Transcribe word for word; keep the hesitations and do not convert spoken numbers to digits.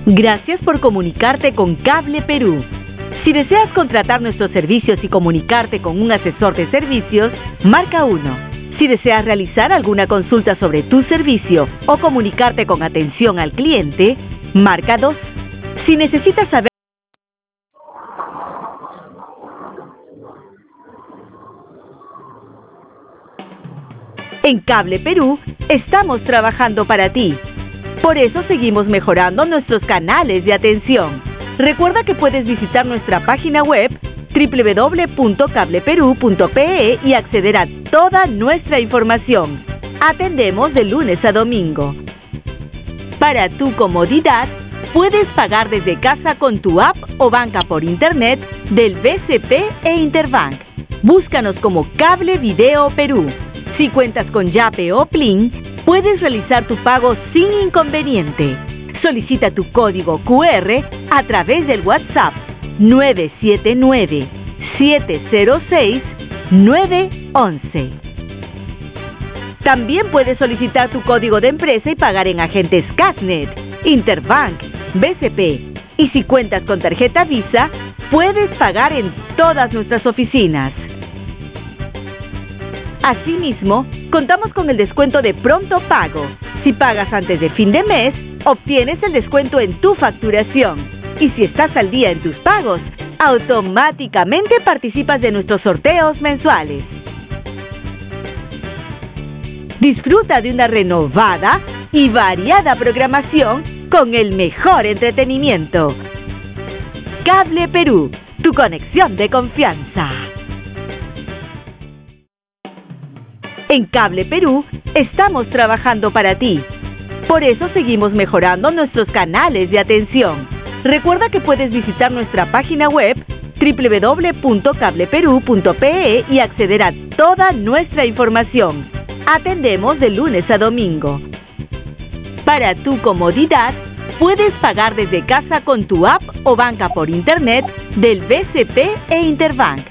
Gracias por comunicarte con Cable Perú. Si deseas contratar nuestros servicios y comunicarte con un asesor de servicios, marca uno. Si deseas realizar alguna consulta sobre tu servicio o comunicarte con atención al cliente, marca dos. Si necesitas saber En Cable Perú, estamos trabajando para ti. Por eso seguimos mejorando nuestros canales de atención. Recuerda que puedes visitar nuestra página web doble u doble u doble u punto cable perú punto pe e y acceder a toda nuestra información. Atendemos de lunes a domingo. Para tu comodidad, puedes pagar desde casa con tu app o banca por internet del B C P e Interbank. Búscanos como Cable Video Perú. Si cuentas con Yape o Plin, puedes realizar tu pago sin inconveniente. Solicita tu código cu erre a través del WhatsApp nueve siete nueve, siete cero seis, nueve once. También puedes solicitar tu código de empresa y pagar en agentes Casnet, Interbank, B C P. Y si cuentas con tarjeta Visa, puedes pagar en todas nuestras oficinas. Asimismo, contamos con el descuento de pronto pago. Si pagas antes de fin de mes, obtienes el descuento en tu facturación. Y si estás al día en tus pagos, automáticamente participas de nuestros sorteos mensuales. Disfruta de una renovada y variada programación con el mejor entretenimiento. Cable Perú, tu conexión de confianza. En Cable Perú, estamos trabajando para ti. Por eso seguimos mejorando nuestros canales de atención. Recuerda que puedes visitar nuestra página web doble u doble u doble u punto cable perú punto pe e y acceder a toda nuestra información. Atendemos de lunes a domingo. Para tu comodidad, puedes pagar desde casa con tu app o banca por internet del B C P e Interbank.